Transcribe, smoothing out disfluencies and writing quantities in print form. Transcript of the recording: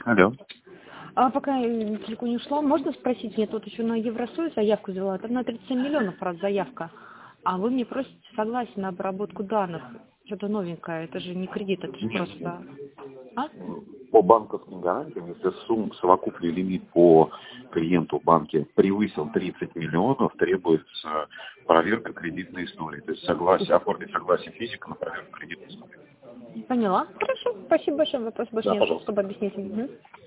Алло. А пока я далеко не ушла, можно спросить, я тут еще на Евросоюз заявку взяла, там на 37 миллионов раз заявка, а вы мне просите согласие на обработку данных, что-то новенькое, это же не кредит, это же просто... А? По банковским гарантиям, если совокупный лимит по клиенту в банке превысил 30 миллионов, требуется проверка кредитной истории. То есть оформить согласие физика на проверку кредитной истории. Поняла. Хорошо, спасибо большое, вопрос больше Да, нет, пожалуйста. чтобы объяснить. Угу.